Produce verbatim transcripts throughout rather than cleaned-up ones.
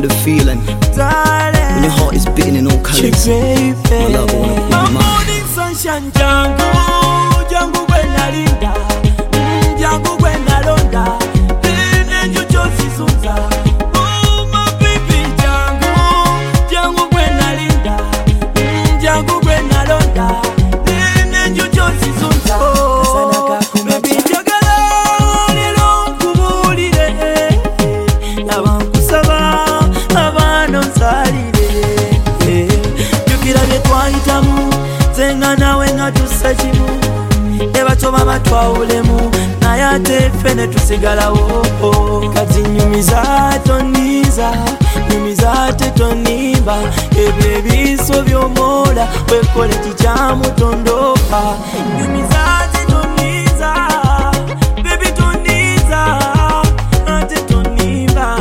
understand the feeling, darling, when your heart is beating in all colors. My love, I wanna put my you morning sunshine, Jango, Jango when I linda, Jango when I londa, then you just sunza. Oh my baby, Jango, Jango when I linda, Jango when I londa, then you just sunza. Oh, baby, jagala, lelo kubulire, abankusaba, abano salire, jukira bye twayitamu, zenga nawe nga tusakimu, ebatoba batwawulemu, naye ate fene tusigalawo. Kati nyumiza toniza, nyumiza ate tonimba, ebyo ebiso by'omwola wekole kijamu tondoka. Nyumiza ate toniza, baby toniza, ate tonimba.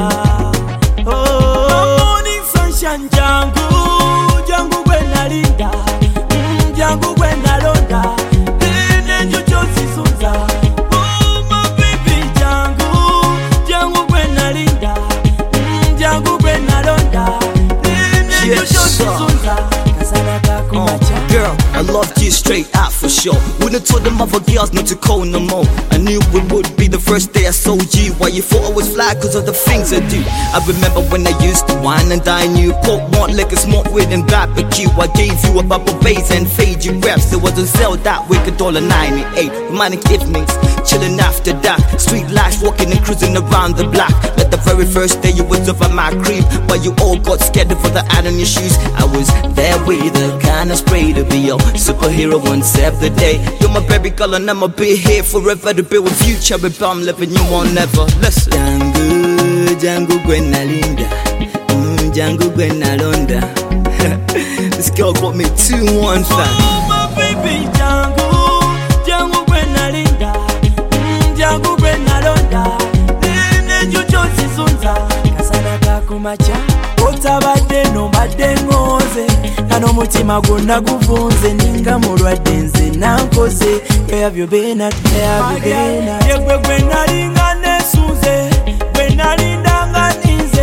Oh, morning sunshine, Jango, Jango when I linda, Jango when I londa, then you just sunza. Oh my baby, Jango, Jango when I linda, Jango when I londa, then you Yes, just sir. sunza. Uh, girl, I loved you straight out for sure. Wouldn't told them other girls not to call no more. I knew it would be the first day I saw you. Why you thought I was fly cause of the things I do. I remember when I used to wine and dine you. Coke, want liquor, smoke with and barbecue. I gave you a bubble base and fade you reps. There was a sell that wicked dollar ninety-eight. Reminding evenings, chilling after that. Street lights, walking and cruising around the block. Like the very first day you was over my crib, but you all got scared for the ad on your shoes. I was there with the kind of spray to be your superhero once every day. You're my baby girl and I'ma be here forever to build a future. But I'm living you on never. Listen. Jango, Jango Gwena Linda, mm, Jango Gwena Londa. This girl got me two one fan. Oh my baby, Jango, Jango when I linda, Jango when I londa, then you just sunza. Kasana kakumacha, otabade no bade ngoze, kano mutima gonna guvunze, ninga mulwadde nze nankoze. Where have you been at? Where have you been at? Yegwe when I linga nesuze, when I linda nganize,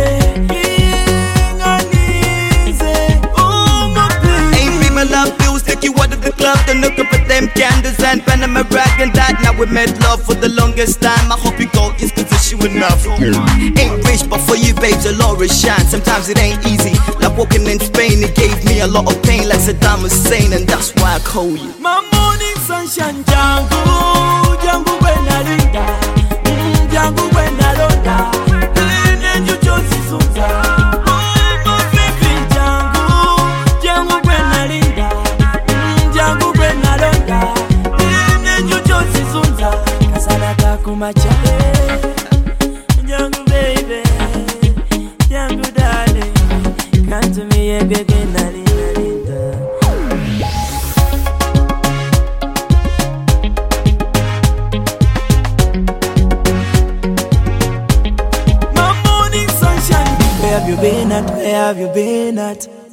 nganize. Oh my baby, Ain't be my love bills, take you out of the club, then look up at them candles and Panama rag and that. Now we made love for the longest time. I hope you go is position enough. Ain't rich, but for you, babes, a lot of shine. Sometimes it ain't easy. Like walking in Spain, it gave me a lot of pain, like Saddam Hussein, and that's why I call you my morning sunshine, Jango, Jango when I linda, Jango when I londa, then you just sunza. Oh my baby, Jango, Jango when I linda, Jango when I londa, then you just sunza. Kasana kakumacha, Jango baby, Jango darling, come to me again, I linda. Where have you been at? Where have you been at?